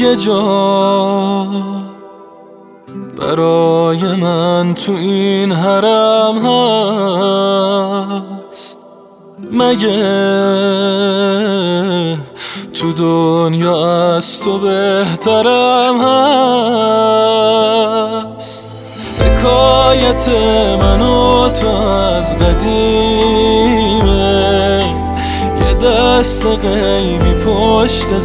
یه جا برای من تو این حرم هست، مگه تو دنیا از تو بهترم هست؟ حکایت من و تو از قدیمه، یه دست غیبی پشت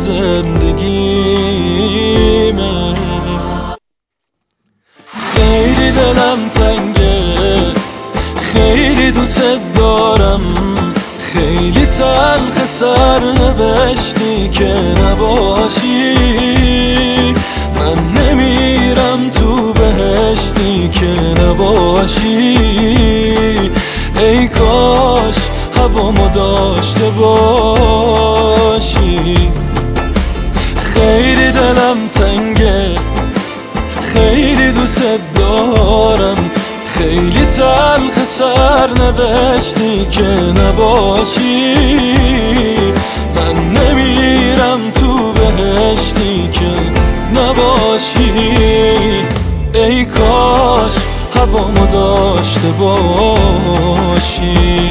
زندگیمه. خیلی دلم تنگه، خیلی دوست دارم، خیلی تلخ سرنوشتی که نباشی. من نمیرم تو بهشتی که نباشی. ای کاش هوامو داشته باشی. خیلی دلم تنگه، خیلی دوست دارم، خیلی تلخ سرنوشتی که نباشی. من نمیرم تو بهشتی که نباشی. ای کاش هوامو داشته باشی.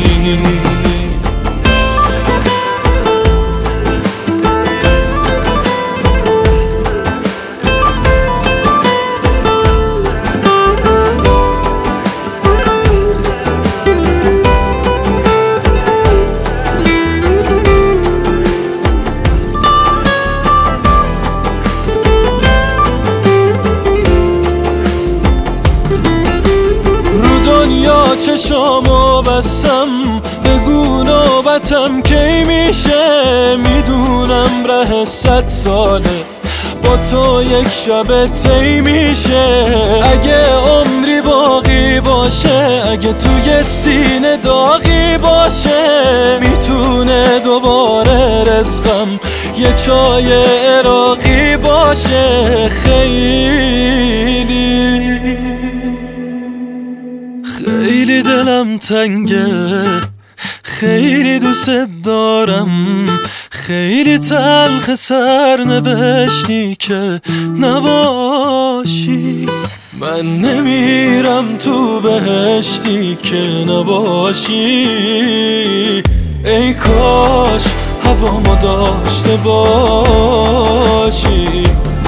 چشامو بستم، بگو نوبتم کی میشه. میدونم ره 100 ساله با تو یک شب طی میشه. اگه عمری باقی باشه، اگه توی سینه داغی باشه، میتونه دوباره رزقم یه چای عراقی باشه. خیلی دلم تنگه، خیلی دوست دارم، خیلی تلخ سرنوشتی که نباشی. من نمیرم تو بهشتی که نباشی. ای کاش هوامو داشته باشی.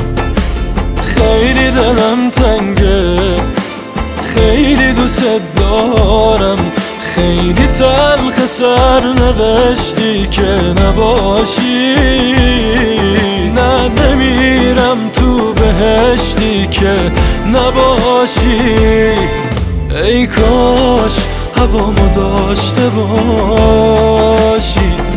خیلی دلم تنگه، خیلی دوست دارم، خیلی تلخ سرنوشتی که نباشی. نه نمیرم تو بهشتی که نباشی. ای کاش هوامو داشته باشی.